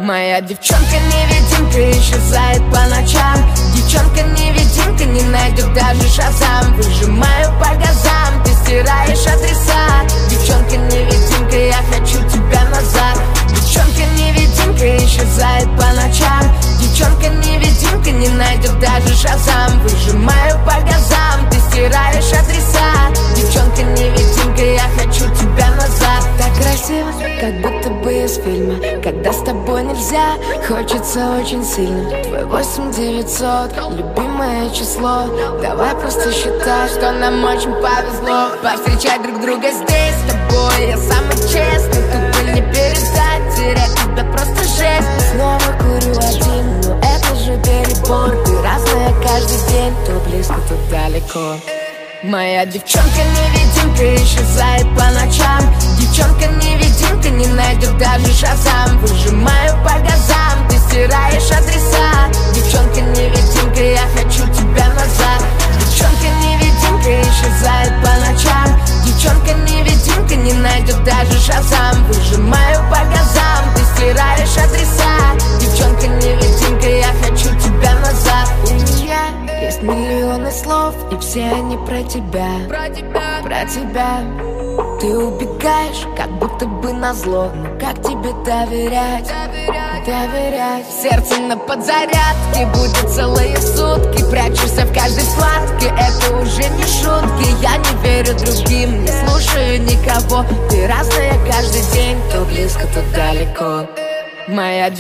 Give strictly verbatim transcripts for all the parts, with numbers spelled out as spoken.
Моя девчонка-невидимка исчезает по ночам. Девчонка-невидимка не найдет даже шазам. Выжимаю по газам, ты стираешь адреса. Девчонка-невидимка, я хочу тебя назад. Девчонка-невидимка исчезает по ночам. Девчонка-невидимка не найдет даже шазам. Выжимаю по газам, ты стираешь адреса. Девчонка-невидимка, я хочу тебя назад. Так красиво, как будто бы из фильма. Когда с тобой нельзя, хочется очень сильно. Твой восемь девятьсот, любимое число. Давай просто считай, что нам очень повезло повстречать друг друга здесь с тобой. Я самый честный, тупо не перестать. Терять тебя просто жесть. Снова курю один, но это же перебор. Ты разная каждый день, то близко, то далеко. Моя девчонка-невидимка исчезает по ночам. Девчонка-невидимка не найдет даже шазам. Выжимаю по газам, ты стираешь адреса. Девчонка-невидимка, я хочу тебя назад. Девчонка-невидимка исчезает по ночам. Девчонка-невидимка не найдет даже шазам. Выжимаю по газам, ты стираешь адреса. Девчонка-невидимка, я хочу тебя назад. У меня есть миллионы слов, и все они про тебя, про тебя, про тебя. Ты убегаешь, как будто бы назло. Но как тебе доверять, доверять, доверять? Сердце на подзарядке будет целые сутки. Прячешься в каждой складке, это уже не шутки. Я не верю другим, не слушаю никого. Ты разная каждый день, то близко, то далеко. Моя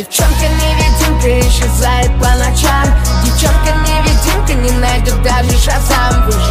девчонка-невидимка исчезает по ночам. Девчонка-невидимка не найдет даже шазам.